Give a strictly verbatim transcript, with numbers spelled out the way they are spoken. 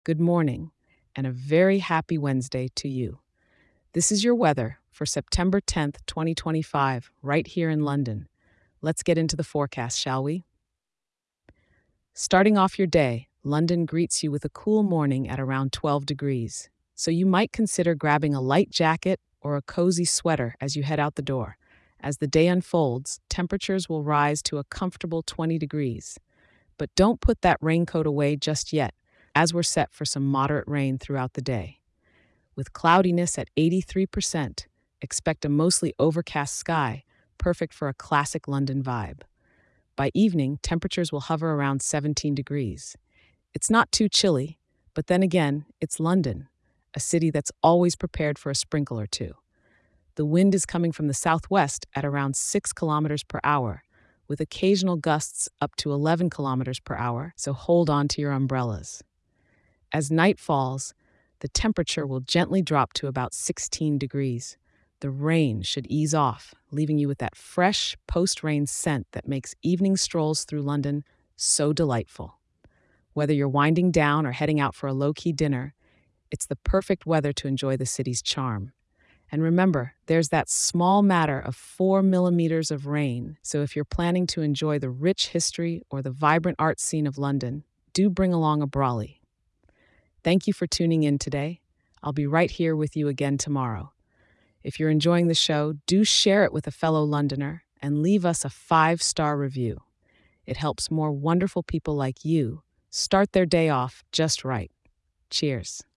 good morning, and a very happy Wednesday to you. This is your weather for September tenth, twenty twenty-five, right here in London. Let's get into the forecast, shall we? Starting off your day, London greets you with a cool morning at around twelve degrees, so you might consider grabbing a light jacket or a cozy sweater as you head out the door. As the day unfolds, temperatures will rise to a comfortable twenty degrees. But don't put that raincoat away just yet, as we're set for some moderate rain throughout the day. With cloudiness at eighty-three percent, expect a mostly overcast sky, perfect for a classic London vibe. By evening, temperatures will hover around seventeen degrees. It's not too chilly, but then again, it's London, a city that's always prepared for a sprinkle or two. The wind is coming from the southwest at around six kilometers per hour, with occasional gusts up to eleven kilometers per hour, so hold on to your umbrellas. As night falls, the temperature will gently drop to about sixteen degrees. The rain should ease off, leaving you with that fresh post-rain scent that makes evening strolls through London so delightful. Whether you're winding down or heading out for a low-key dinner, it's the perfect weather to enjoy the city's charm. And remember, there's that small matter of four millimeters of rain, so if you're planning to enjoy the rich history or the vibrant art scene of London, do bring along a brolly. Thank you for tuning in today. I'll be right here with you again tomorrow. If you're enjoying the show, do share it with a fellow Londoner and leave us a five-star review. It helps more wonderful people like you start their day off just right. Cheers.